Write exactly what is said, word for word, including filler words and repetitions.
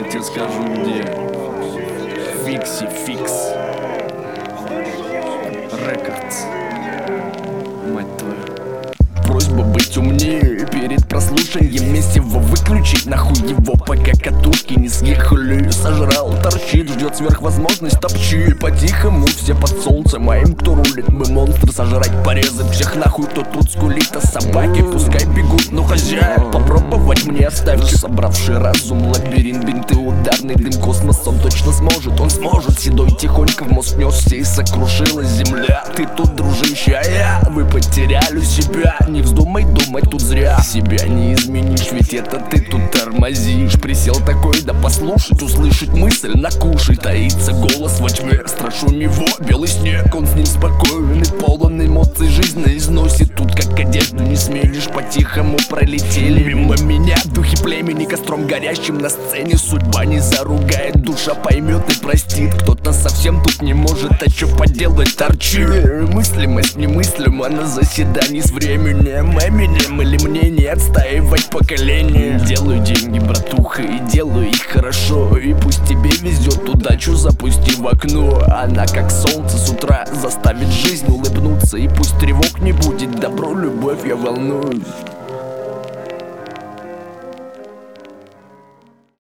тебе скажу где. Фикси Фикс Рекордс. Мать твою. Просьба быть умнее перед прослушанием вместе его выключить нахуй его, пока катушки не съехали. Сожрал, торчит, ждет сверхвозможность, топчи по-тихому все под солнцем, а им кто рулит, мы монстры, сожрать порезы всех нахуй, кто тут скулит, а собаки пускай бегут, но хозяин попробовать мне оставьте. Собравший разум, лабиринт, бинты, ударный дым, космос, он точно сможет, он сможет. Седой тихонько в мозг несся и сокрушилась земля. Ты тут, дружище, а я, вы потеряли себя. Не вздумай думать тут зря, себя не изменишь, ведь это ты тут тормозишь. Присел такой, да послушать, услышать мысль, накушать. Таится голос во тьме, страшу него, белый снег, он с ним спокоен и полон эмоций, жизнь износит. Тут как одежду не сменишь, по-тихому пролетели мимо меня духи племени, костром горящим на сцене. Судьба не заругает, душа поймет и простит. Кто-то совсем тут не может, а чё поделать, торчи. Мыслимость немыслима на заседании с временем. Эминем или мне не отстаивать поколение. Делаю деньги, братуха, и делаю их хорошо. И пусть тебе везет, удачу запусти в окно. Она как солнце с утра заставит жизнь улыбнуться. И пусть тревог не будет, добро, любовь, я волнуюсь.